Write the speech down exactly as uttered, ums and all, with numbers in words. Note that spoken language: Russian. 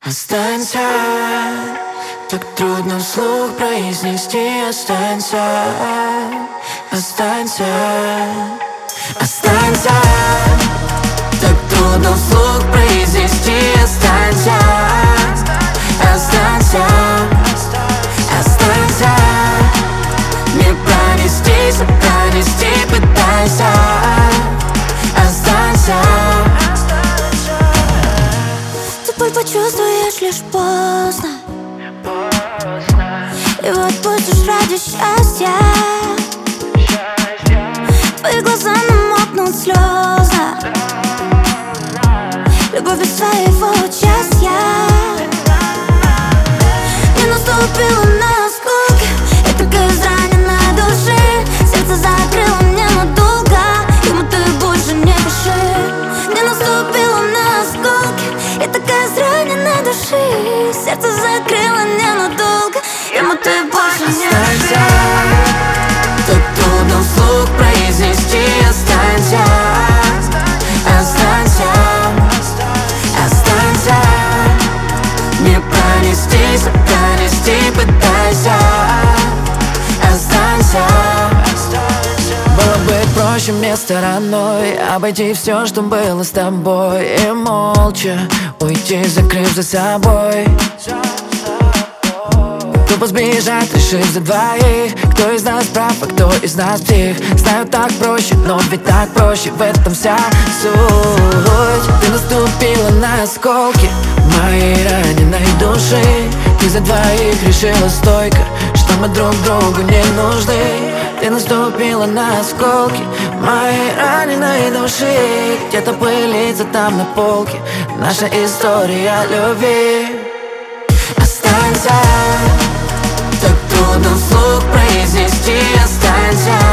Останься, так трудно вслух произнести. Останься, останься, останься, так трудно вслух произнести. Останься, останься, останься, не пронестись, а пронести пытайся. Останься. Боль почувствуешь лишь поздно, его отпустишь ради счастья. Твои глаза намокнут слезно, любовь без твоего участия. Не наступила на осколки, я такая израненная души. Сердце закрыло мне надолго, ему ты больше не пиши. Не наступила на осколки, я такая израненная души. Сердце закрыло ненадолго, ему ты больше не Останься, так трудно вслух произнести. Останься, останься, останься, не пронестись, а пронести пытайся. Останься. Было бы проще мне стороной обойти все, что было с тобой, и молча уйти, закрыв за собой. Тупо сбежать, решив за двоих, кто из нас прав, а кто из нас псих. Знаю, так проще, но ведь так проще, в этом вся суть. Ты наступила на осколки моей раненой души. Ты за двоих решила стойко, что мы друг другу не нужны. Ты наступила на осколки моей раненой души. Где-то пылится там на полке наша история любви. Останься, так трудно вслух произнести. Останься,